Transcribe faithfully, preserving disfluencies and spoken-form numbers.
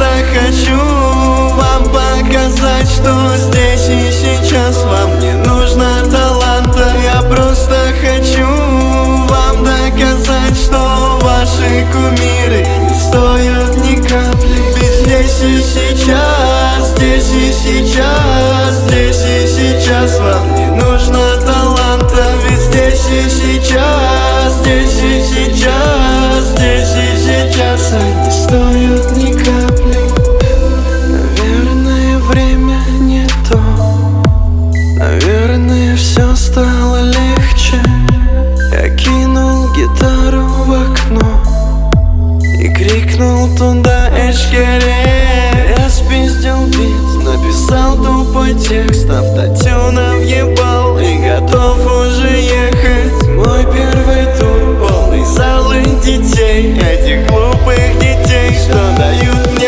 просто хочу вам показать, что здесь и сейчас вам не нужно таланта. Я просто хочу вам доказать, что ваши кумиры не стоят ни капли. Ведь здесь и сейчас, здесь и сейчас, здесь и сейчас вам не нужно таланта. Ведь здесь и сейчас, здесь и сейчас, здесь и сейчас они стоят ни капли. Наверное, время не то, наверное, все стало легче. Я кинул гитару в окно и крикнул туда эшкере. Я спиздил бит, написал тупой текст, автотюна въебал и готов уже ехать. Мой первый тур, полный залы детей, этих глупых детей, что дают мне